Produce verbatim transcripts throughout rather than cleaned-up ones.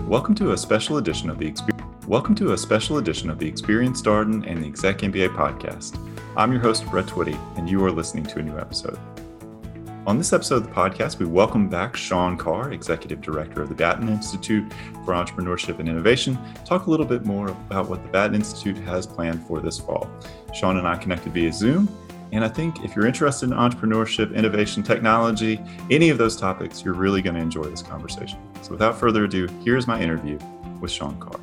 Welcome to a special edition of the Exper- Welcome to a special edition of the Experience Darden and the Exec M B A podcast. I'm your host, Brett Twitty, and you are listening to a new episode. On this episode of the podcast, we welcome back Sean Carr, Executive Director of the Batten Institute for Entrepreneurship and Innovation, to talk a little bit more about what the Batten Institute has planned for this fall. Sean and I connected via Zoom, and I think if you're interested in entrepreneurship, innovation, technology, any of those topics, you're really going to enjoy this conversation. So without further ado, here's my interview with Sean Carr.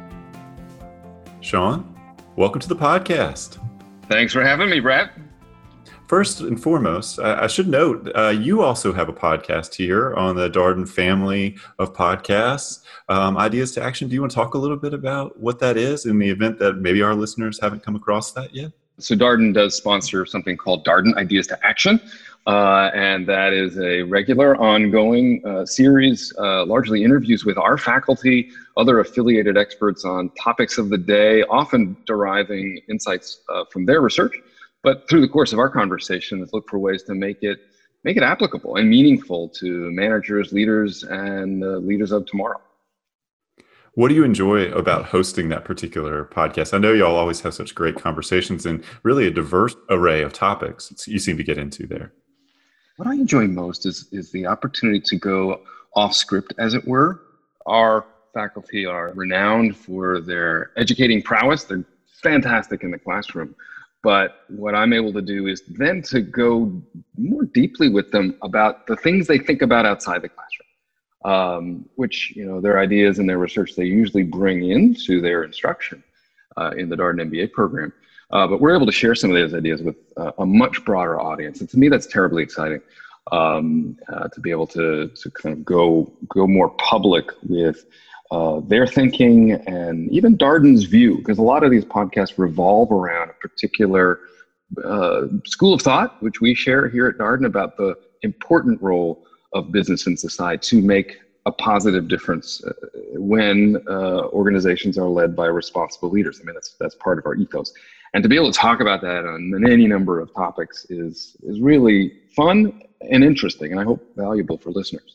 Sean, welcome to the podcast. Thanks for having me, Brett. First and foremost, I should note, uh, you also have a podcast here on the Darden family of podcasts, um, Ideas to Action. Do you want to talk a little bit about what that is in the event that maybe our listeners haven't come across that yet? So Darden does sponsor something called Darden Ideas to Action, uh, and that is a regular ongoing uh, series, uh, largely interviews with our faculty, other affiliated experts on topics of the day, often deriving insights uh, from their research. But through the course of our conversation, let's look for ways to make it make it applicable and meaningful to managers, leaders, and uh, leaders of tomorrow. What do you enjoy about hosting that particular podcast? I know y'all always have such great conversations and really a diverse array of topics you seem to get into there. What I enjoy most is, is the opportunity to go off script, as it were. Our faculty are renowned for their educating prowess. They're fantastic in the classroom. But what I'm able to do is then to go more deeply with them about the things they think about outside the classroom. Um, which, you know, their ideas and their research they usually bring into their instruction uh, in the Darden M B A program. Uh, but we're able to share some of those ideas with uh, a much broader audience. And to me, that's terribly exciting um, uh, to be able to to kind of go go more public with uh, their thinking and even Darden's view, because a lot of these podcasts revolve around a particular uh, school of thought, which we share here at Darden about the important role of business and society to make a positive difference uh, when uh, organizations are led by responsible leaders. I mean, that's that's part of our ethos. And to be able to talk about that on any number of topics is is really fun and interesting, and I hope valuable for listeners.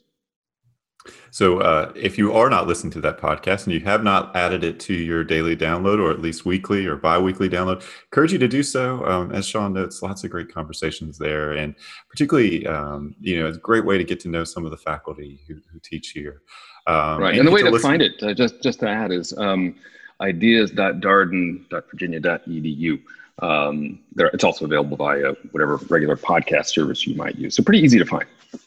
So uh, if you are not listening to that podcast and you have not added it to your daily download, or at least weekly or bi-weekly download, encourage you to do so. Um, as Sean notes, lots of great conversations there. And particularly, um, you know, it's a great way to get to know some of the faculty who, who teach here. Um, right. And, and the way to, to find it, uh, just, just to add, is um, ideas dot darden dot virginia dot e d u. Um, there, it's also available via whatever regular podcast service you might use. So pretty easy to find.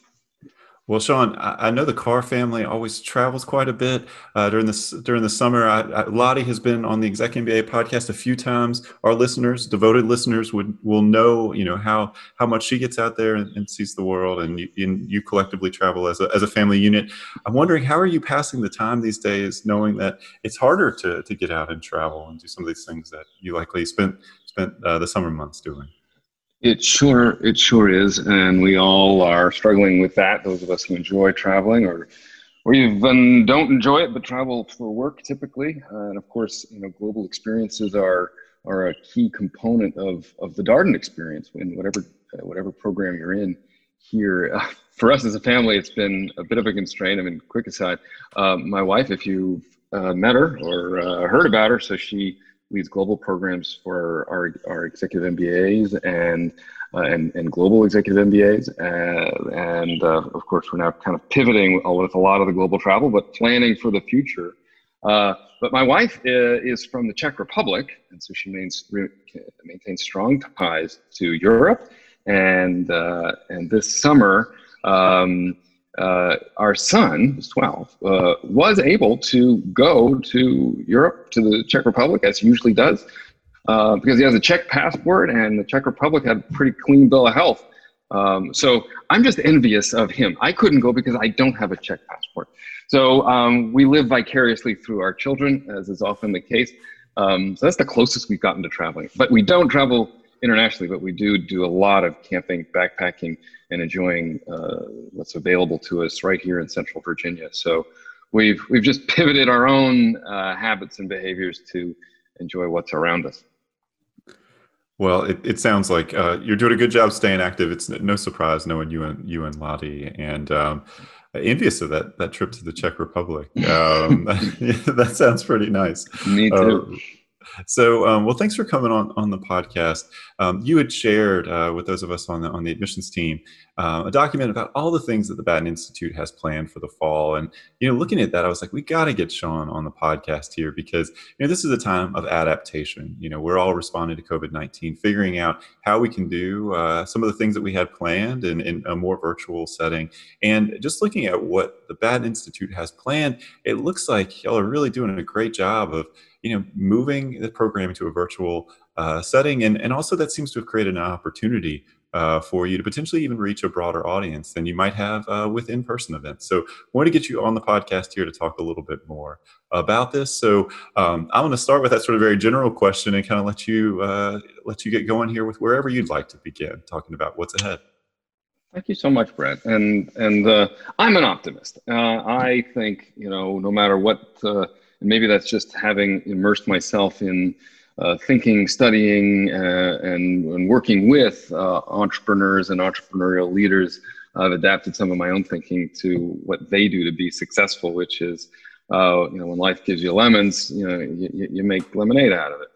Well, Sean, I know the Carr family always travels quite a bit uh, during this during the summer. I, I, Lottie has been on the Exec M B A podcast a few times. Our listeners, devoted listeners, would will know, you know, how how much she gets out there and, and sees the world, and you, and you collectively travel as a as a family unit. I'm wondering, how are you passing the time these days, knowing that it's harder to to get out and travel and do some of these things that you likely spent spent uh, the summer months doing? It sure, it sure is, and we all are struggling with that. Those of us who enjoy traveling, or, or even don't enjoy it but travel for work typically. Uh, and of course, you know, global experiences are are a key component of of the Darden experience in whatever uh, whatever program you're in. Here, uh, for us as a family, it's been a bit of a constraint. I mean, quick aside, uh, my wife, if you've uh, met her or uh, heard about her, so she leads global programs for our, our executive M B As and uh, and, and global executive M B As. Uh, and uh, of course, we're now kind of pivoting with a lot of the global travel, but planning for the future. Uh, but my wife uh, is from the Czech Republic, and so she maintains, maintains strong ties to Europe. And, uh, and this summer, um, Uh, our son, who's twelve, uh, was able to go to Europe, to the Czech Republic, as he usually does, uh, because he has a Czech passport, and the Czech Republic had a pretty clean bill of health. Um, so I'm just envious of him. I couldn't go because I don't have a Czech passport. So um, we live vicariously through our children, as is often the case. Um, so that's the closest we've gotten to traveling. But we don't travel internationally, but we do do a lot of camping, backpacking, and enjoying uh, what's available to us right here in Central Virginia. So we've we've just pivoted our own uh, habits and behaviors to enjoy what's around us. Well, it, it sounds like uh, you're doing a good job staying active. It's no surprise knowing you and you and Lottie, and um, envious of that that trip to the Czech Republic. Um, that sounds pretty nice. Me too. Uh, So, um, well, thanks for coming on on the podcast. Um, you had shared uh, with those of us on the on the admissions team uh, a document about all the things that the Batten Institute has planned for the fall. And you know, looking at that, I was like, we got to get Sean on the podcast here because you know this is a time of adaptation. You know, we're all responding to COVID nineteen, figuring out how we can do uh, some of the things that we had planned in, in a more virtual setting. And just looking at what the Batten Institute has planned, it looks like y'all are really doing a great job of you know, moving the program into a virtual uh, setting. And, and also that seems to have created an opportunity uh, for you to potentially even reach a broader audience than you might have uh, with in-person events. So I want to get you on the podcast here to talk a little bit more about this. So um, I want to start with that sort of very general question and kind of let you, uh, let you get going here with wherever you'd like to begin talking about what's ahead. Thank you so much, Brett. And, and uh, I'm an optimist. Uh, I think, you know, no matter what, uh, and maybe that's just having immersed myself in uh, thinking, studying, uh, and, and working with uh, entrepreneurs and entrepreneurial leaders. I've adapted some of my own thinking to what they do to be successful, which is, uh, you know, when life gives you lemons, you know, you, you make lemonade out of it.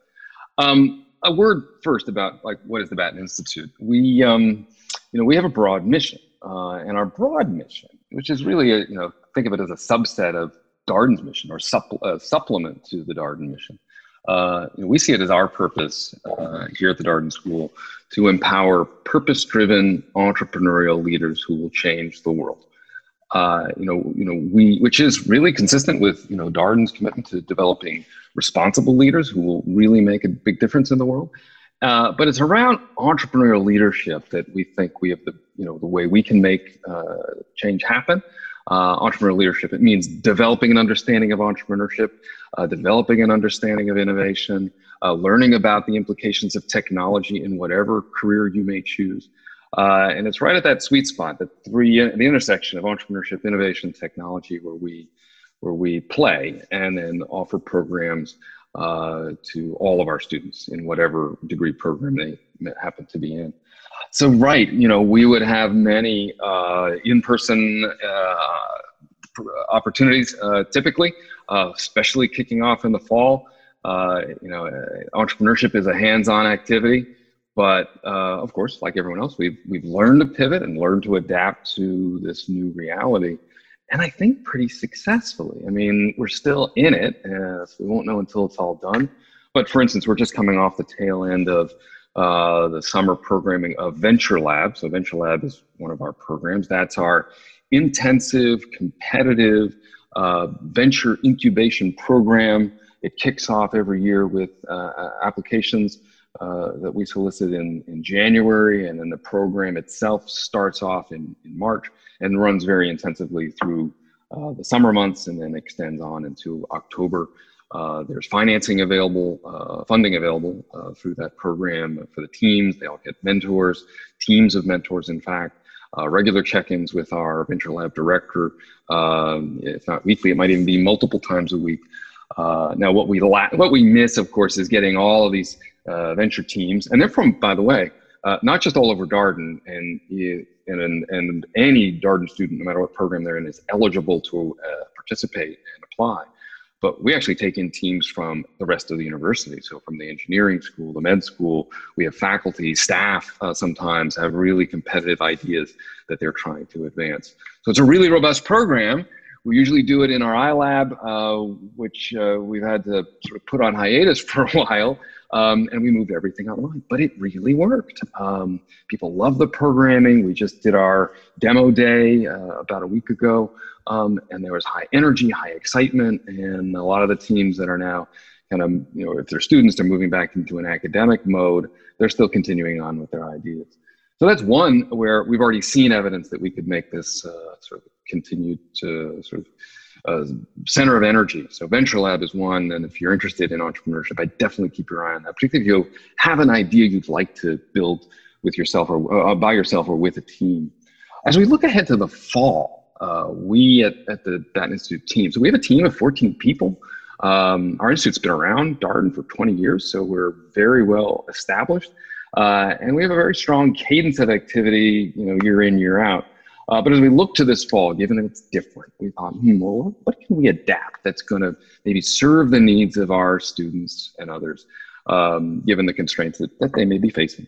Um, a word first about like what is the Batten Institute? We, um, you know, we have a broad mission, uh, and our broad mission, which is really, a, you know, think of it as a subset of Darden's mission or supple- uh, supplement to the Darden mission. Uh, you know, we see it as our purpose uh, here at the Darden School to empower purpose-driven entrepreneurial leaders who will change the world. Uh, you know, you know, we, which is really consistent with you know Darden's commitment to developing responsible leaders who will really make a big difference in the world. Uh, but it's around entrepreneurial leadership that we think we have the you know the way we can make uh, change happen. Uh, entrepreneurial leadership, it means developing an understanding of entrepreneurship, uh, developing an understanding of innovation, uh, learning about the implications of technology in whatever career you may choose. Uh, and it's right at that sweet spot, the three, the intersection of entrepreneurship, innovation, technology, where we, where we play and then offer programs uh, to all of our students in whatever degree program they happen to be in. So, right, you know, we would have many uh, in-person uh, opportunities uh, typically, uh, especially kicking off in the fall. Uh, you know, entrepreneurship is a hands-on activity, but uh, of course, like everyone else, we've we've learned to pivot and learned to adapt to this new reality, and I think pretty successfully. I mean, we're still in it, uh, so we won't know until it's all done. But for instance, we're just coming off the tail end of Uh, the summer programming of Venture Lab. So Venture Lab is one of our programs. That's our intensive, competitive uh, venture incubation program. It kicks off every year with uh, applications uh, that we solicit in, in January, and then the program itself starts off in, in March and runs very intensively through uh, the summer months and then extends on into October. Uh, there's financing available, uh, funding available uh, through that program for the teams. They all get mentors, teams of mentors, in fact, uh, regular check-ins with our Venture Lab director. Um, if not weekly, it might even be multiple times a week. Uh, now, what we la- what we miss, of course, is getting all of these uh, venture teams, and they're from, by the way, uh, not just all over Darden, and, and, and any Darden student, no matter what program they're in, is eligible to uh, participate and apply. But we actually take in teams from the rest of the university. So from the engineering school, the med school, we have faculty, staff uh, sometimes have really competitive ideas that they're trying to advance. So it's a really robust program. We usually do it in our iLab, uh, which uh, we've had to sort of put on hiatus for a while. Um, and we moved everything online, but it really worked. Um, people love the programming. We just did our demo day uh, about a week ago. Um, and there was high energy, high excitement, and a lot of the teams that are now kind of, you know, if they're students, they're moving back into an academic mode. They're still continuing on with their ideas. So that's one where we've already seen evidence that we could make this uh, sort of continue to sort of uh, center of energy. So Venture Lab is one, and if you're interested in entrepreneurship, I definitely keep your eye on that, particularly if you have an idea you'd like to build with yourself or uh, by yourself or with a team. As we look ahead to the fall, Uh, we at, at the Batten Institute team, so we have a team of fourteen people. Um, our institute's been around, Darden, for twenty years, so we're very well established. Uh, and we have a very strong cadence of activity, you know, year in, year out. Uh, but as we look to this fall, given that it's different, we thought, hmm, well, what can we adapt that's going to maybe serve the needs of our students and others, um, given the constraints that, that they may be facing.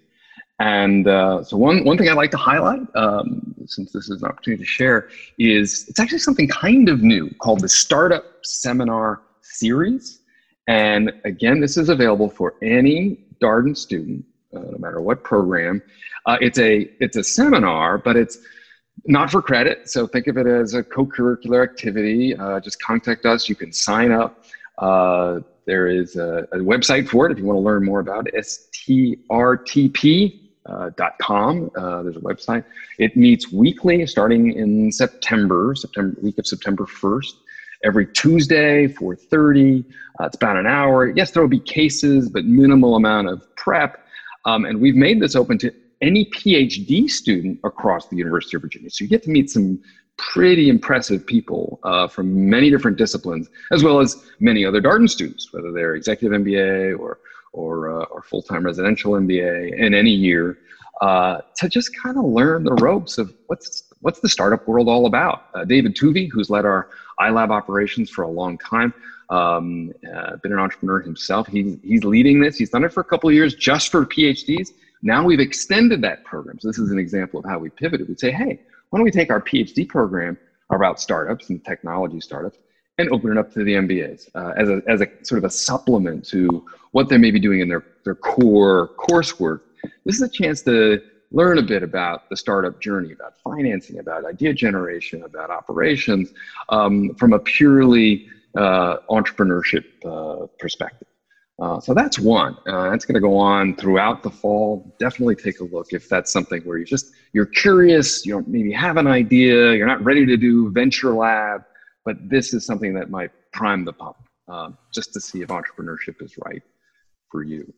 And uh, so one, one thing I'd like to highlight, um, since this is an opportunity to share, is it's actually something kind of new called the Startup Seminar Series. And again, this is available for any Darden student, uh, no matter what program. Uh, it's a it's a seminar, but it's not for credit. So think of it as a co-curricular activity. Uh, just contact us. You can sign up. Uh, there is a, a website for it if you want to learn more about it, S T R T P dot com. Uh, there's a website. It meets weekly starting in September, September week of September first. Every Tuesday, four thirty. Uh, it's about an hour. Yes, there will be cases, but minimal amount of prep. Um, and we've made this open to any PhD student across the University of Virginia. So you get to meet some pretty impressive people uh, from many different disciplines, as well as many other Darden students, whether they're executive M B A or or, uh, or full-time residential M B A in any year, uh, to just kind of learn the ropes of what's what's the startup world all about. Uh, David Tuvey, who's led our iLab operations for a long time, um, uh, been an entrepreneur himself. He's, he's leading this. He's done it for a couple of years just for PhDs. Now we've extended that program. So this is an example of how we pivoted. We'd say, hey, why don't we take our PhD program about startups and technology startups and open it up to the M B As uh, as, a, as a sort of a supplement to what they may be doing in their, their core coursework. This is a chance to learn a bit about the startup journey, about financing, about idea generation, about operations, um, from a purely uh, entrepreneurship uh, perspective. Uh, so that's one. Uh, that's going to go on throughout the fall. Definitely take a look if that's something where you just you're curious, you don't maybe have an idea, you're not ready to do venture lab, but this is something that might prime the pump uh, just to see if entrepreneurship is right for you.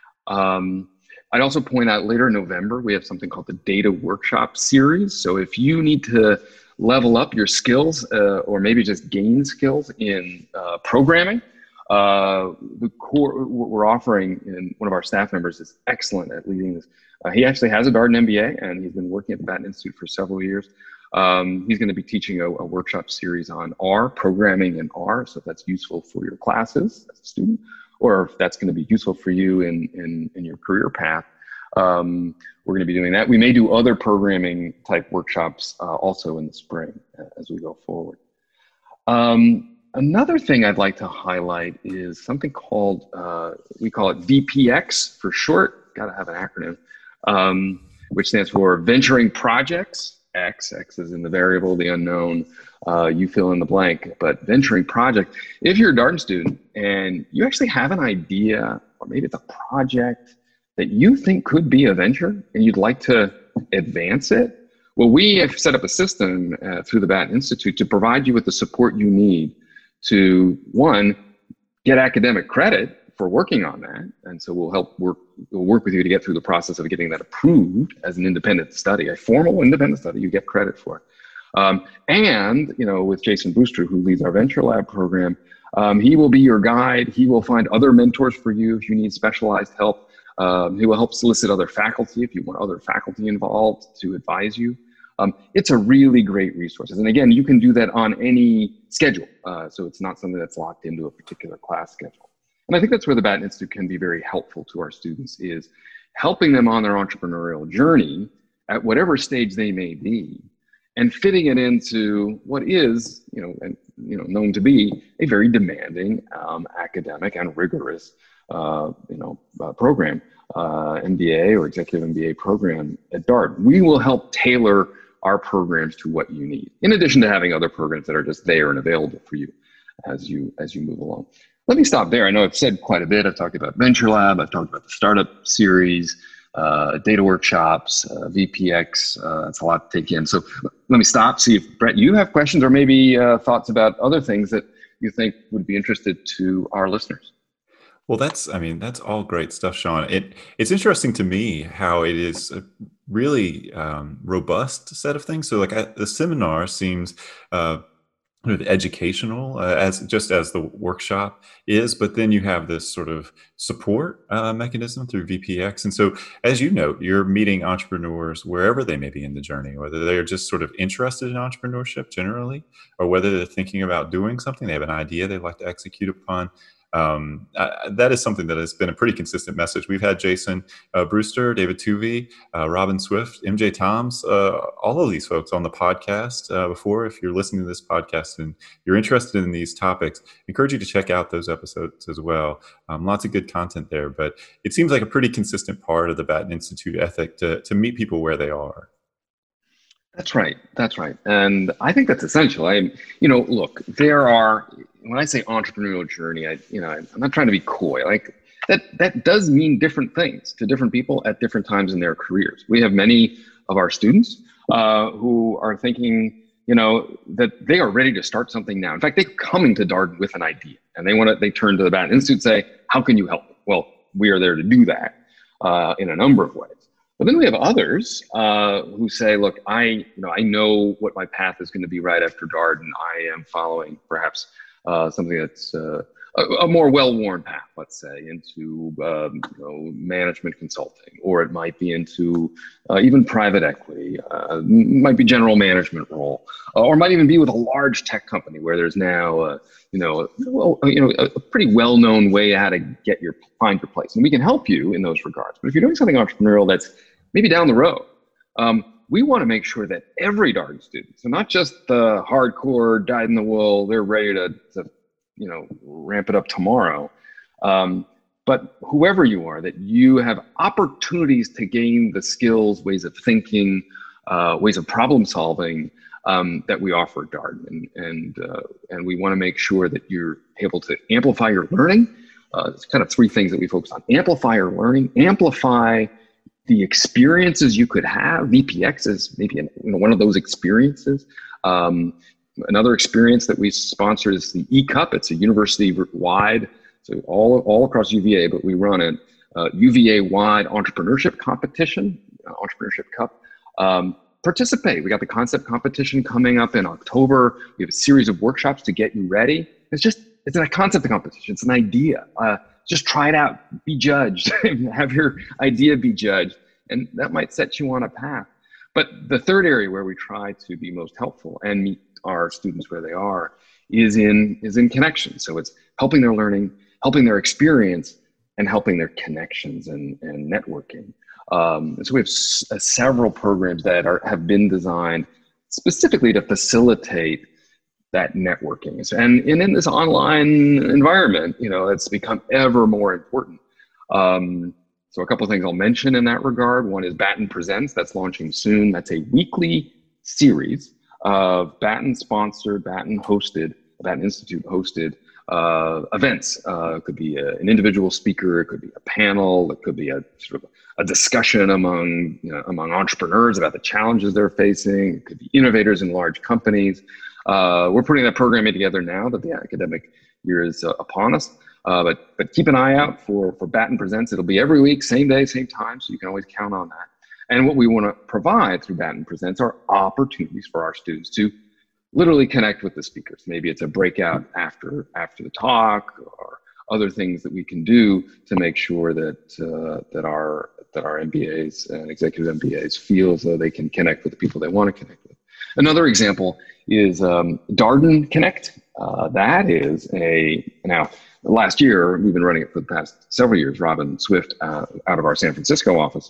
Um, I'd also point out later in November, we have something called the Data Workshop Series. So if you need to level up your skills uh, or maybe just gain skills in uh, programming, uh, the core what we're offering, and one of our staff members is excellent at leading this. Uh, he actually has a Darden M B A and he's been working at the Batten Institute for several years. Um, he's going to be teaching a, a workshop series on R, programming in R. So if that's useful for your classes as a student, or if that's going to be useful for you in, in, in your career path, um, we're going to be doing that. We may do other programming type workshops uh, also in the spring uh, as we go forward. Um, another thing I'd like to highlight is something called, uh, we call it V P X for short, got to have an acronym, um, which stands for Venturing Projects. X, X is in the variable, the unknown, uh, you fill in the blank, but venturing project. If you're a Darden student and you actually have an idea, or maybe it's a project that you think could be a venture and you'd like to advance it, well, we have set up a system uh, through the Batten Institute to provide you with the support you need to, one, get academic credit for working on that. And so we'll help work, we'll work with you to get through the process of getting that approved as an independent study, a formal independent study you get credit for. Um, and, you know, with Jason Booster, who leads our Venture Lab program, um, he will be your guide. He will find other mentors for you if you need specialized help. Um, he will help solicit other faculty if you want other faculty involved to advise you. Um, it's a really great resource. And again, you can do that on any schedule. Uh, so it's not something that's locked into a particular class schedule. And I think that's where the Batten Institute can be very helpful to our students, is helping them on their entrepreneurial journey at whatever stage they may be, and fitting it into what is, you know, and, you know, known to be a very demanding um, academic and rigorous, uh, you know, uh, program, uh, M B A or executive M B A program at Darden. We will help tailor our programs to what you need, in addition to having other programs that are just there and available for you as you as you move along. Let me stop there. I know I've said quite a bit. I've talked about Venture Lab. I've talked about the startup series, uh, data workshops, uh, V P X. Uh, that's a lot to take in. So let me stop, see if, Brett, you have questions or maybe uh, thoughts about other things that you think would be interested to our listeners. Well, that's, I mean, that's all great stuff, Sean. It It's interesting to me how it is a really um, robust set of things. So like I, the seminar seems uh, sort of educational uh, as just as the workshop is, but then you have this sort of support uh, mechanism through V P X. And so, as you note, you're meeting entrepreneurs wherever they may be in the journey, whether they're just sort of interested in entrepreneurship generally, or whether they're thinking about doing something, they have an idea they'd like to execute upon. Um, uh, that is something that has been a pretty consistent message. We've had Jason uh, Brewster, David Tuvey, uh, Robin Swift, M J Toms, uh, all of these folks on the podcast uh, before. If you're listening to this podcast and you're interested in these topics, I encourage you to check out those episodes as well. Um, lots of good content there, but it seems like a pretty consistent part of the Batten Institute ethic to, to meet people where they are. That's right. That's right. And I think that's essential. I, you know, look, there are, when I say entrepreneurial journey, I, you know, I'm not trying to be coy. Like that, that does mean different things to different people at different times in their careers. We have many of our students uh, who are thinking, you know, that they are ready to start something now. In fact, they're coming to Darden with an idea and they want to, they turn to the Batten Institute and say, how can you help? Well, we are there to do that uh, in a number of ways. But then we have others uh, who say, look, I, you know, I know what my path is going to be right after Darden. I am following perhaps uh, something that's uh, a, a more well-worn path, let's say, into um, you know, management consulting, or it might be into uh, even private equity, uh, might be general management role, uh, or might even be with a large tech company where there's now, uh, you know, well, you know, a, a pretty well-known way how to get your find your place, and we can help you in those regards. But if you're doing something entrepreneurial that's maybe down the road, um, we want to make sure that every Darden student, so not just the hardcore dyed in the wool, they're ready to, to you know, ramp it up tomorrow, um, but whoever you are, that you have opportunities to gain the skills, ways of thinking, uh, ways of problem solving um, that we offer at Darden, and and, uh, and we want to make sure that you're able to amplify your learning. Uh, it's kind of three things that we focus on: amplify your learning, amplify the experiences you could have. V P X is maybe you know, one of those experiences. Um, another experience that we sponsor is the E-Cup. It's a university-wide, so all, all across U V A, but we run a uh, U V A-wide entrepreneurship competition, uh, Entrepreneurship Cup. Um, participate. We got the concept competition coming up in October. We have a series of workshops to get you ready. It's just, it's a concept competition. It's an idea. Uh, just try it out, be judged, have your idea be judged, and that might set you on a path. But the third area where we try to be most helpful and meet our students where they are is in is in connection. So it's helping their learning, helping their experience, and helping their connections and, and networking. Um, and so we have s- uh, several programs that are have been designed specifically to facilitate that networking. And, and in this online environment, you know, it's become ever more important. Um, so a couple of things I'll mention in that regard. One is Batten Presents, that's launching soon. That's a weekly series of Batten-sponsored, Batten-hosted, Batten Institute hosted uh, events. Uh, it could be a, an individual speaker, it could be a panel, it could be a sort of a discussion among, you know, among entrepreneurs about the challenges they're facing. It could be innovators in large companies. Uh, we're putting that programming together now that the academic year is uh, upon us. Uh, but but keep an eye out for, for Batten Presents. It'll be every week, same day, same time, so you can always count on that. And what we want to provide through Batten Presents are opportunities for our students to literally connect with the speakers. Maybe it's a breakout after after the talk, or other things that we can do to make sure that uh, that our that our M B As and executive M B As feel as though they can connect with the people they want to connect with. Another example is um, Darden Connect. Uh, that is a, now last year, we've been running it for the past several years. Robin Swift uh, out of our San Francisco office,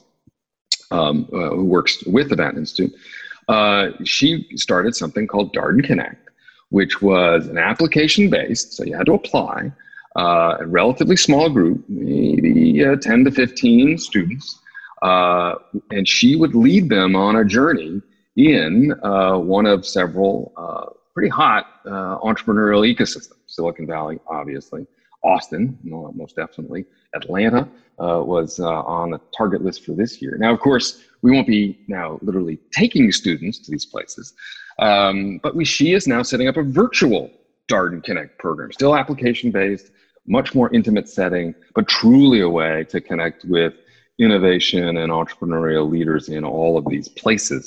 um, uh, who works with the Batten Institute, uh, she started something called Darden Connect, which was an application-based, so you had to apply, uh, a relatively small group, maybe uh, ten to fifteen students, uh, and she would lead them on a journey in uh, one of several uh, pretty hot uh, entrepreneurial ecosystems. Silicon Valley, obviously. Austin, most definitely. Atlanta uh, was uh, on the target list for this year. Now, of course, we won't be now literally taking students to these places, um, but we, she is now setting up a virtual Darden Connect program, still application-based, much more intimate setting, but truly a way to connect with innovation and entrepreneurial leaders in all of these places.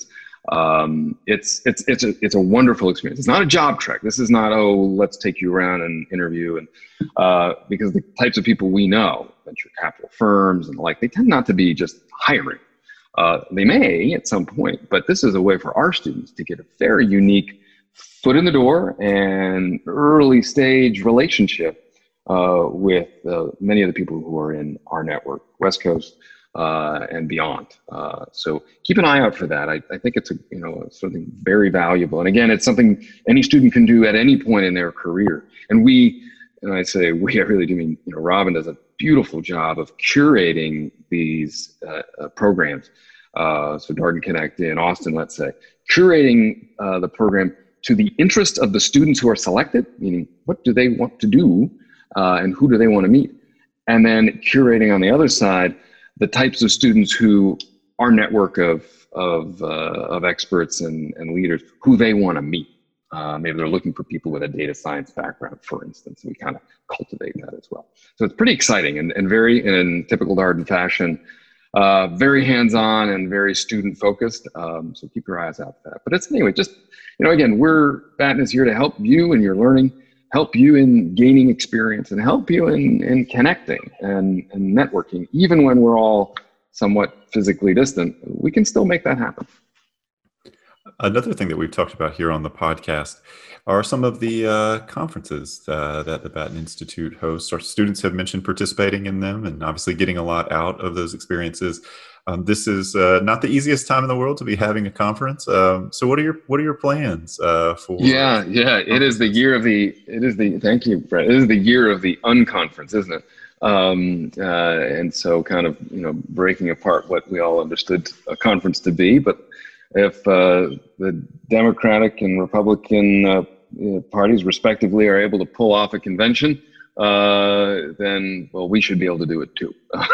Um, it's it's it's a it's a wonderful experience. It's not a job trek. This is not, oh, let's take you around and interview, and uh, because the types of people we know, venture capital firms and the like, they tend not to be just hiring. Uh, they may at some point, but this is a way for our students to get a very unique foot in the door and early stage relationship uh, with uh, many of the people who are in our network, West Coast uh, and beyond. Uh, so keep an eye out for that. I, I think it's a, you know, something very valuable. And again, it's something any student can do at any point in their career. And we, and I say we, I really do mean, you know, Robin does a beautiful job of curating these uh, uh, programs. Uh, so Darden Connect in Austin, let's say, curating uh, the program to the interest of the students who are selected, meaning what do they want to do uh, and who do they want to meet? And then curating on the other side, the types of students who our network of, of, uh, of experts and, and leaders, who they want to meet. Uh, maybe they're looking for people with a data science background, for instance. We kind of cultivate that as well. So it's pretty exciting and, and very, in typical Darden fashion, uh, very hands-on and very student-focused. Um, so keep your eyes out for that. But it's anyway, just, you know, again, we're, Batten is here to help you in your learning, help you in gaining experience, and help you in, in connecting and, and networking. Even when we're all somewhat physically distant, we can still make that happen. Another thing that we've talked about here on the podcast are some of the uh, conferences uh, that the Batten Institute hosts. Our students have mentioned participating in them and obviously getting a lot out of those experiences. Um, this is uh, not the easiest time in the world to be having a conference. Um, so what are your what are your plans uh, for? Yeah, yeah, it is the year of the. It is the. Thank you, Brett. It is the year of the unconference, isn't it? Um, uh, and so, kind of, you know, breaking apart what we all understood a conference to be. But if uh, the Democratic and Republican uh, parties, respectively, are able to pull off a convention, uh, then, well, we should be able to do it too.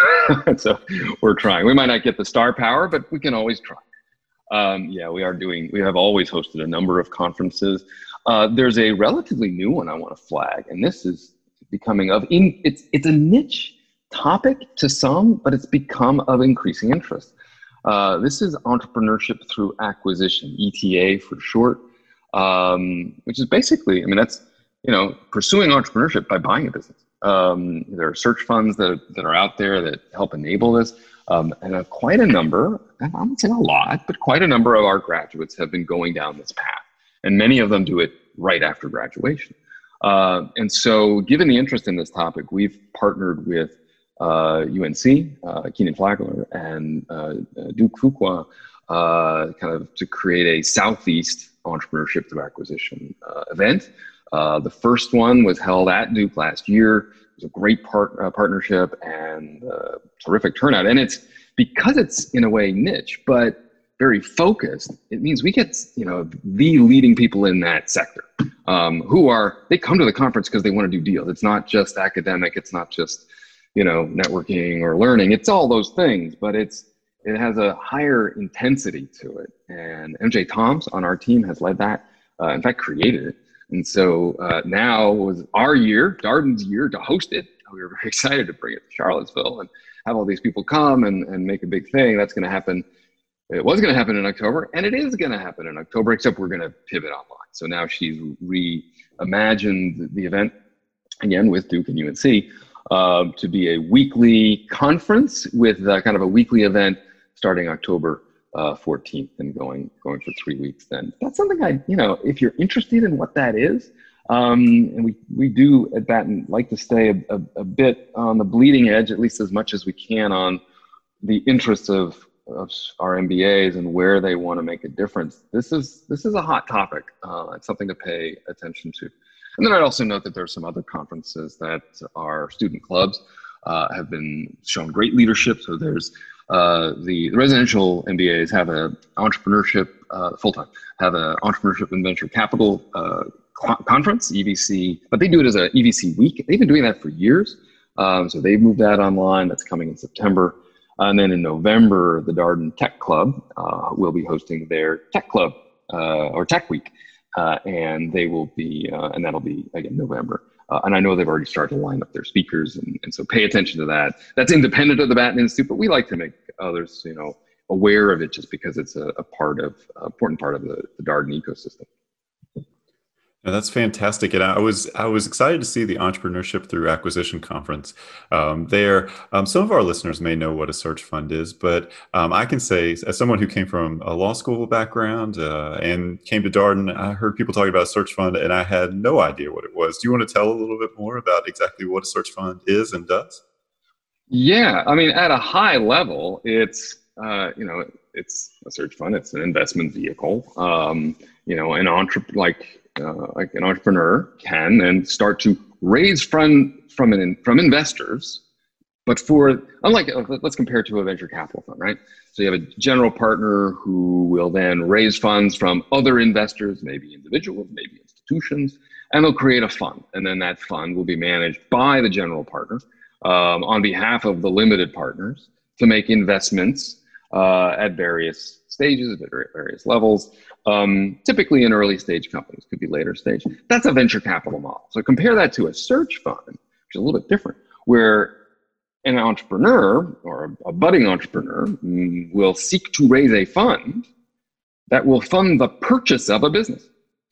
So we're trying. We might not get the star power, but we can always try. Um, yeah, we are doing, we have always hosted a number of conferences. Uh, there's a relatively new one I want to flag, and this is becoming of, in, it's, it's a niche topic to some, but it's become of increasing interest. Uh, this is entrepreneurship through acquisition, E T A for short, um, which is basically, I mean, that's, you know, pursuing entrepreneurship by buying a business. Um, there are search funds that, that are out there that help enable this. Um, and uh, quite a number, I won't say a lot, but quite a number of our graduates have been going down this path. And many of them do it right after graduation. Uh, and so given the interest in this topic, we've partnered with uh, U N C, uh, Keenan Flagler, and uh, Duke Fuqua, uh, kind of to create a Southeast entrepreneurship through acquisition uh, event. Uh, the first one was held at Duke last year. It was a great part, uh, partnership and uh, terrific turnout. And it's because it's in a way niche, but very focused. It means we get, you know, the leading people in that sector um, who are, they come to the conference because they want to do deals. It's not just academic. It's not just, you know, networking or learning. It's all those things, but it's, it has a higher intensity to it. And M J Toms on our team has led that, uh, in fact, created it. And so uh, now was our year, Darden's year, to host it. We were very excited to bring it to Charlottesville and have all these people come and, and make a big thing. That's going to happen. It was going to happen in October, and it is going to happen in October, except we're going to pivot online. So now she's reimagined the event, again, with Duke and U N C, uh, to be a weekly conference with uh, kind of a weekly event starting October Uh, fourteenth and going going for three weeks. Then that's something I, you know, if you're interested in what that is, um, and we we do at Batten like to stay a, a, a bit on the bleeding edge, at least as much as we can, on the interests of, of our M B As and where they want to make a difference. This is this is a hot topic. Uh, it's something to pay attention to. And then I'd also note that there are some other conferences that our student clubs uh, have been shown great leadership. So there's Uh, the, the residential M B As have a entrepreneurship, uh, full-time, have an entrepreneurship and venture capital uh, co- conference, E V C, but they do it as a E V C week. They've been doing that for years. Um, so they've moved that online. That's coming in September. And then in November, the Darden Tech Club uh, will be hosting their Tech Club uh, or Tech Week. Uh, and they will be, uh, and that'll be, again, November. Uh, and I know they've already started to line up their speakers, and, and so pay attention to that. That's independent of the Batten Institute, but we like to make others, you know, aware of it just because it's a, a part of, an important part of the, the Darden ecosystem. Yeah, that's fantastic, and I was I was excited to see the Entrepreneurship Through Acquisition conference um, there. Um, some of our listeners may know what a search fund is, but um, I can say, as someone who came from a law school background uh, and came to Darden, I heard people talking about a search fund, and I had no idea what it was. Do you want to tell a little bit more about exactly what a search fund is and does? Yeah, I mean, at a high level, it's uh, you know, it's a search fund. It's an investment vehicle. Um, you know, an entre- like uh, like an entrepreneur can then start to raise fund from an from investors, but for unlike let's compare it to a venture capital fund, right? So you have a general partner who will then raise funds from other investors, maybe individuals, maybe institutions, and they'll create a fund, and then that fund will be managed by the general partner um, on behalf of the limited partners to make investments uh, at various stages, at various levels, um, typically in early stage companies, could be later stage. That's a venture capital model. So compare that to a search fund, which is a little bit different, where an entrepreneur or a budding entrepreneur will seek to raise a fund that will fund the purchase of a business.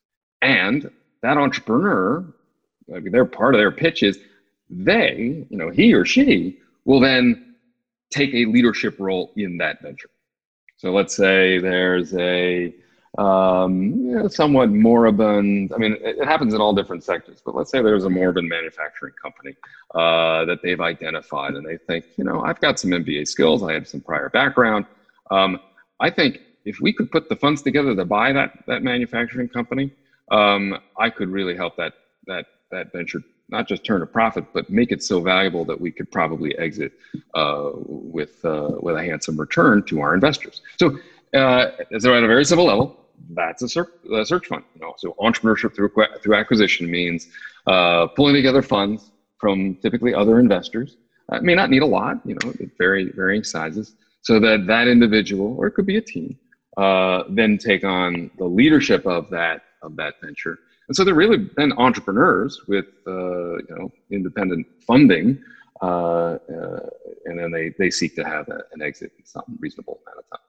And that entrepreneur, their part of their pitch is they, you know, he or she will then take a leadership role in that venture. So let's say there's a um, you know, somewhat moribund, I mean, it, it happens in all different sectors, but let's say there's a moribund manufacturing company uh, that they've identified and they think, you know, I've got some M B A skills, I have some prior background. Um, I think if we could put the funds together to buy that, that manufacturing company, um, I could really help that, that, that venture not just turn a profit, but make it so valuable that we could probably exit uh, with uh, with a handsome return to our investors. So, uh, so at a very simple level, that's a search, a search fund. You know, so entrepreneurship through through acquisition means uh, pulling together funds from typically other investors. Uh, it may not need a lot, you know, very varying sizes, so that that individual, or it could be a team, uh, then take on the leadership of that of that venture. And so they're really then entrepreneurs with uh, you know, independent funding, uh, uh, and then they they seek to have a, an exit in some reasonable amount of time.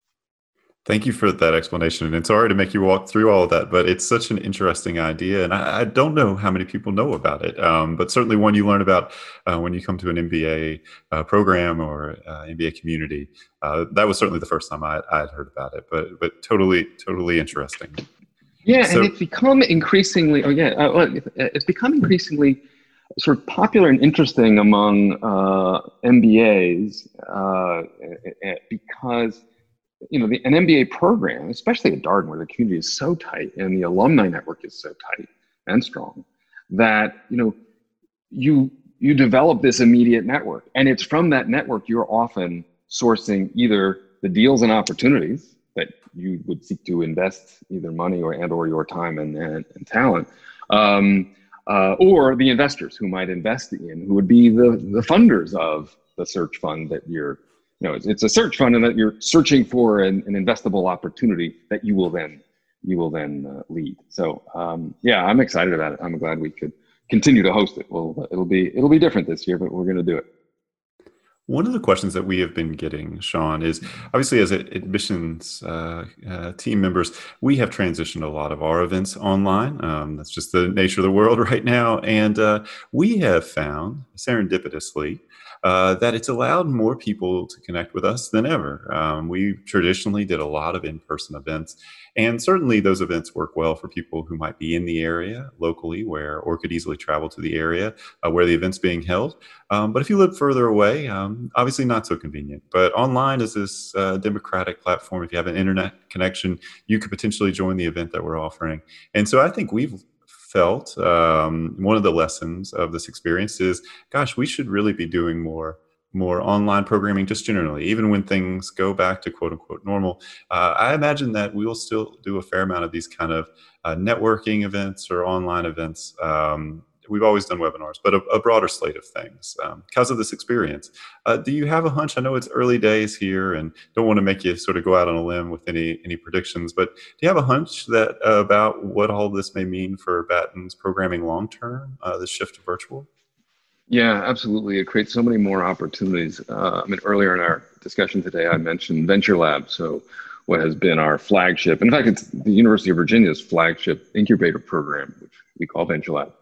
Thank you for that explanation. And it's sorry to make you walk through all of that, but it's such an interesting idea. And I, I don't know how many people know about it, um, but certainly one you learn about uh, when you come to an M B A uh, program or uh, M B A community. Uh, that was certainly the first time I, I had heard about it, but but totally, totally interesting. Yeah, So, and it's become increasingly, oh yeah, uh, it's become increasingly sort of popular and interesting among uh, M B As uh, because, you know, the, an M B A program, especially at Darden, where the community is so tight and the alumni network is so tight and strong, that, you know, you you develop this immediate network, and it's from that network you're often sourcing either the deals and opportunities that you would seek to invest either money or and or your time and, and, and talent, um, uh, or the investors who might invest in, who would be the, the funders of the search fund that you're, you know, it's, it's a search fund and that you're searching for an, an investable opportunity that you will then, you will then uh, lead. So um, yeah, I'm excited about it. I'm glad we could continue to host it. Well, it'll be, it'll be different this year, but we're going to do it. One of the questions that we have been getting, Sean, is obviously as admissions uh, uh, team members, we have transitioned a lot of our events online. Um, that's just the nature of the world right now. And uh, we have found, serendipitously, uh, that it's allowed more people to connect with us than ever. Um, we traditionally did a lot of in-person events, and certainly those events work well for people who might be in the area locally where, or could easily travel to the area uh, where the event's being held. Um, but if you live further away, um, obviously not so convenient. But online is this uh, democratic platform. If you have an internet connection, you could potentially join the event that we're offering. And so I think we've felt um, one of the lessons of this experience is, gosh, we should really be doing more more online programming just generally, even when things go back to quote unquote normal. Uh, I imagine that we will still do a fair amount of these kind of uh, networking events or online events. Um, We've always done webinars, but a, a broader slate of things um, because of this experience. Uh, do you have a hunch? I know it's early days here and don't want to make you sort of go out on a limb with any any predictions, but do you have a hunch that uh, about what all this may mean for Batten's programming long term, uh, this shift to virtual? Yeah, absolutely. It creates so many more opportunities. Uh, I mean, earlier in our discussion today, I mentioned Venture Lab. So what has been our flagship, in fact, it's the University of Virginia's flagship incubator program, which we call Venture Lab.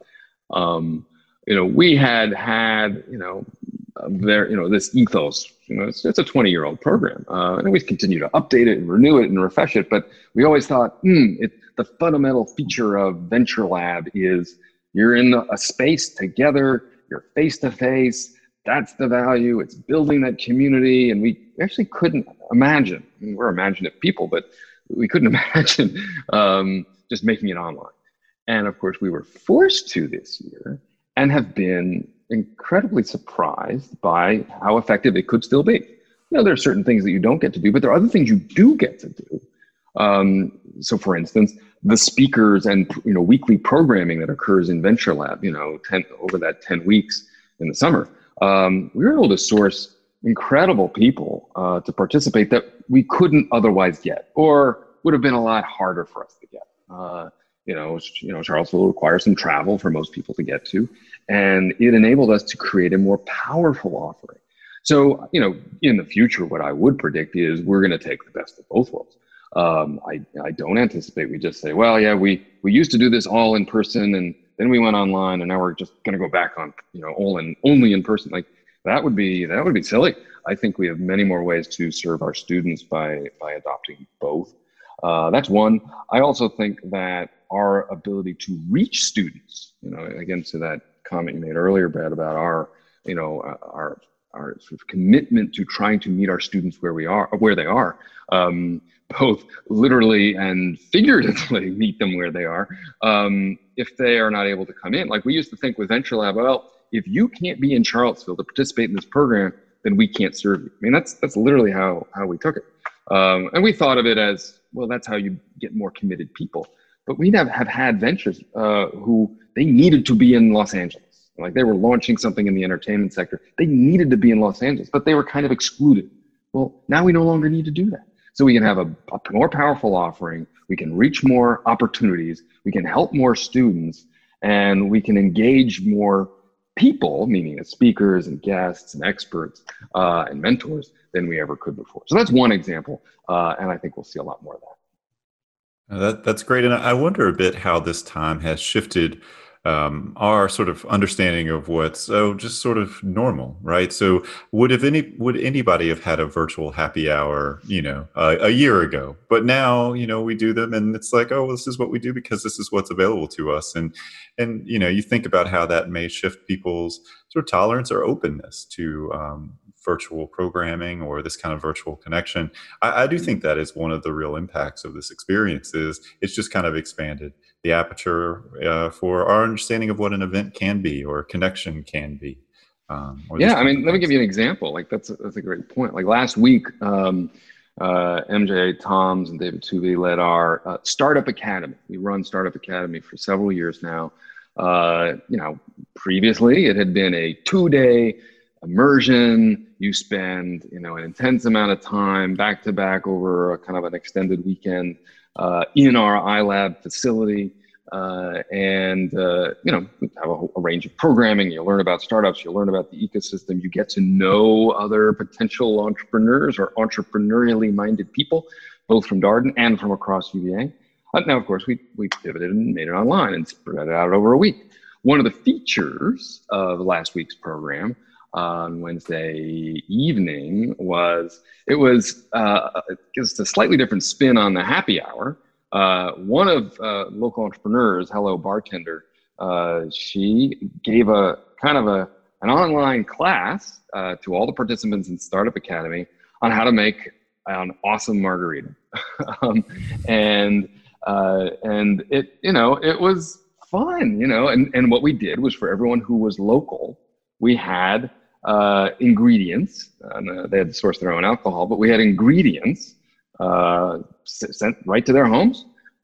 Um, you know, we had had, you know, there, you know, this ethos, you know, it's, it's a twenty year old program, uh, and we continue to update it and renew it and refresh it. But we always thought, hmm, it, the fundamental feature of Venture Lab is you're in a space together, you're face to face. That's the value. It's building that community. And we actually couldn't imagine, I mean, we're imaginative people, but we couldn't imagine um, just making it online. And of course, we were forced to this year and have been incredibly surprised by how effective it could still be. You know, there are certain things that you don't get to do, but there are other things you do get to do. Um, so for instance, the speakers and, you know, weekly programming that occurs in Venture Lab, you know, ten, over that ten weeks in the summer, um, we were able to source incredible people uh, to participate that we couldn't otherwise get, or would have been a lot harder for us to get. Uh, you know, you know, Charlottesville requires some travel for most people to get to, and it enabled us to create a more powerful offering. So, you know, in the future, what I would predict is we're going to take the best of both worlds. Um, I, I don't anticipate we just say, well, yeah, we, we used to do this all in person and then we went online and now we're just going to go back on, you know, all in, only in person. Like that would be, that would be silly. I think we have many more ways to serve our students by, by adopting both. Uh, that's one. I also think that our ability to reach students, you know, again, to that comment you made earlier, Brad, about our, you know, our, our sort of commitment to trying to meet our students where we are, where they are, um, both literally and figuratively meet them where they are. Um, if they are not able to come in, like we used to think with Venture Lab, well, if you can't be in Charlottesville to participate in this program, then we can't serve you. I mean, that's that's literally how how we took it, um, and we thought of it as, well, that's how you get more committed people. But we have have had ventures uh, who they needed to be in Los Angeles, like they were launching something in the entertainment sector. They needed to be in Los Angeles, but they were kind of excluded. Well, now we no longer need to do that. So we can have a, a more powerful offering, we can reach more opportunities, we can help more students, and we can engage more people, meaning as speakers and guests and experts uh, and mentors than we ever could before. So that's one example, uh, and I think we'll see a lot more of that. Uh, that that's great. And I wonder a bit how this time has shifted um, our sort of understanding of what's oh, just sort of normal, right? So would have any would anybody have had a virtual happy hour, you know, uh, a year ago? But now, you know, we do them, and it's like, oh, well, this is what we do because this is what's available to us. And and you know, you think about how that may shift people's sort of tolerance or openness to um, virtual programming or this kind of virtual connection. I, I do think that is one of the real impacts of this experience. Is it's just kind of expanded the aperture uh, for our understanding of what an event can be or a connection can be. Um, yeah, I mean, let me give you an example. Like that's a, that's a great point. Like last week, um, uh, M J Toms and David Tuvey led our uh, Startup Academy. We run Startup Academy for several years now. Uh, you know, previously it had been a two-day immersion. You spend, you know, an intense amount of time back to back over a kind of an extended weekend uh, in our iLab facility. Uh, and, uh, you know, we have a, a range of programming. You learn about startups, you learn about the ecosystem, you get to know other potential entrepreneurs or entrepreneurially minded people, both from Darden and from across U V A. Uh, now, of course, we, we pivoted and made it online and spread it out over a week. One of the features of last week's program on Wednesday evening was, it was uh, just a slightly different spin on the happy hour. Uh, one of uh, local entrepreneurs, Hello Bartender, uh, she gave a kind of a an online class uh, to all the participants in Startup Academy on how to make an awesome margarita. um, and uh, and it, you know, it was fun, you know, and, and what we did was for everyone who was local, we had uh, ingredients, and uh, they had to source their own alcohol, but we had ingredients uh, sent right to their homes.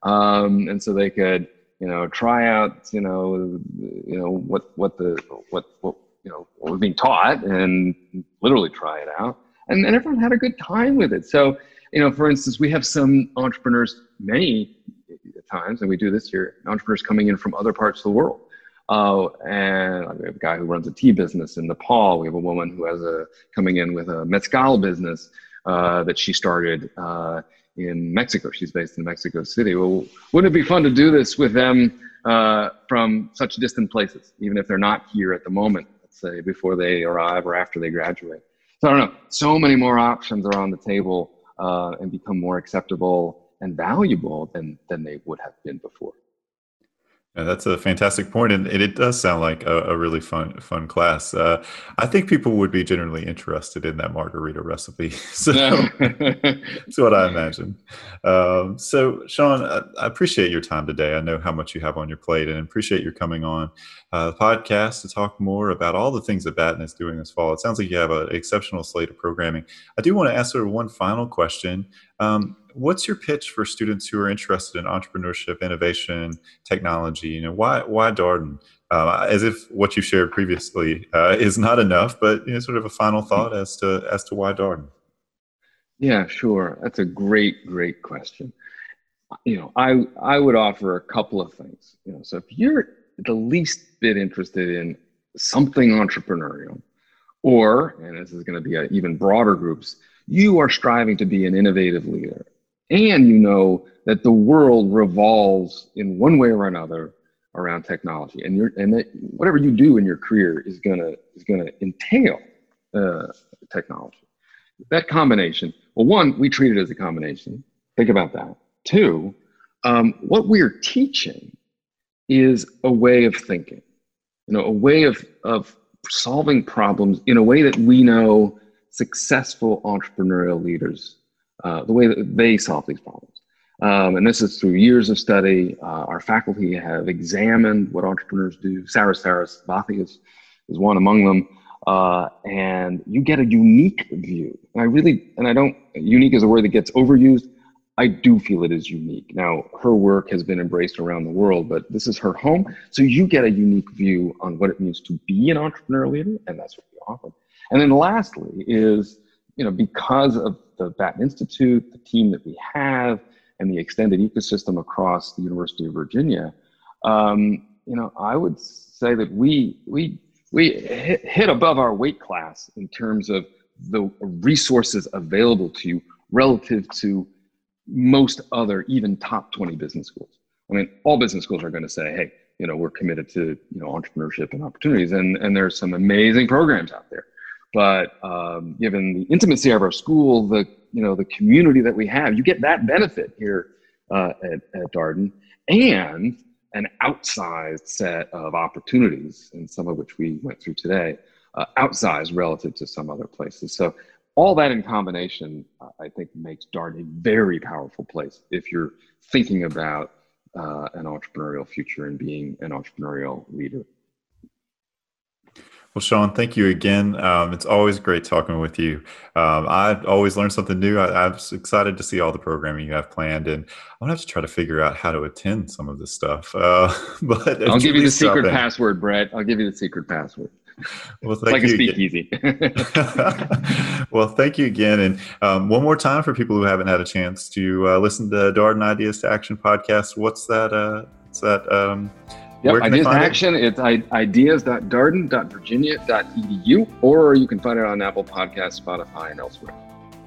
Um, and so they could, you know, try out, you know, you know, what, what the, what, what, you know, what was being taught and literally try it out. And, and everyone had a good time with it. So, you know, for instance, we have some entrepreneurs, many times, and we do this here, entrepreneurs coming in from other parts of the world. Uh, and we have a guy who runs a tea business in Nepal. We have a woman who has a coming in with a mezcal business uh, that she started uh, in Mexico. She's based in Mexico City. Well, wouldn't it be fun to do this with them uh, from such distant places, even if they're not here at the moment, let's say before they arrive or after they graduate? So I don't know, so many more options are on the table uh, and become more acceptable and valuable than, than they would have been before. Yeah, that's a fantastic point, and it, it does sound like a, a really fun fun class. Uh, I think people would be generally interested in that margarita recipe. So that's what I imagine. Um, so, Sean, I, I appreciate your time today. I know how much you have on your plate, and appreciate your coming on uh, the podcast to talk more about all the things that Batten is doing this fall. It sounds like you have an exceptional slate of programming. I do want to ask sort of one final question. Um, What's your pitch for students who are interested in entrepreneurship, innovation, technology? You know, why why Darden? Uh, as if what you shared previously uh, is not enough, but you know, sort of a final thought as to as to why Darden. Yeah, sure. That's a great, great question. You know, I I would offer a couple of things. You know, so if you're the least bit interested in something entrepreneurial, or, and this is going to be a, even broader groups, you are striving to be an innovative leader. And you know that the world revolves in one way or another around technology, and you're and that whatever you do in your career is gonna is gonna entail uh, technology. That combination. Well, one, we treat it as a combination. Think about that. Two, um, what we're teaching is a way of thinking. You know, a way of of solving problems in a way that we know successful entrepreneurial leaders. Uh, the way that they solve these problems. Um, and this is through years of study. Uh, our faculty have examined what entrepreneurs do. Sarah Sarasvathy is, is one among them. Uh, and you get a unique view. And I really, and I don't, unique is a word that gets overused. I do feel it is unique. Now, her work has been embraced around the world, but this is her home. So you get a unique view on what it means to be an entrepreneurial leader, and that's what we offer. And then lastly is, you know, because of the Batten Institute, the team that we have, and the extended ecosystem across the University of Virginia, um, you know, I would say that we we we hit, hit above our weight class in terms of the resources available to you relative to most other, even top twenty business schools. I mean, all business schools are going to say, hey, you know, we're committed to, you know, entrepreneurship and opportunities, and and there's some amazing programs out there. But um, given the intimacy of our school, the you know the community that we have, you get that benefit here uh, at, at Darden, and an outsized set of opportunities, and some of which we went through today, uh, outsized relative to some other places. So all that in combination, uh, I think, makes Darden a very powerful place if you're thinking about uh, an entrepreneurial future and being an entrepreneurial leader. Well, Sean, thank you again. Um, it's always great talking with you. Um, I always learn something new. I, I'm excited to see all the programming you have planned, and I'm gonna have to try to figure out how to attend some of this stuff. Uh, but I'll give you the secret something. password, Brett. I'll give you the secret password. Well, thank like you a speakeasy. Well, thank you again. And um, one more time for people who haven't had a chance to uh, listen to Darden Ideas to Action podcast. What's that? Uh, what's that? Um, Yep, Ideas to Action, it? it's ideas dot darden dot virginia dot e d u, or you can find it on Apple Podcasts, Spotify, and elsewhere.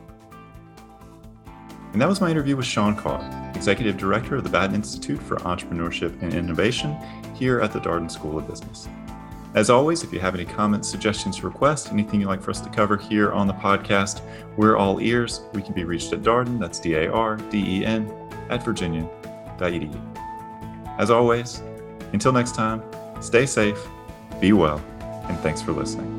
And that was my interview with Sean Carr, Executive Director of the Batten Institute for Entrepreneurship and Innovation here at the Darden School of Business. As always, if you have any comments, suggestions, requests, anything you'd like for us to cover here on the podcast, we're all ears. We can be reached at Darden, that's D A R D E N, at virginia dot e d u. As always, until next time, stay safe, be well, and thanks for listening.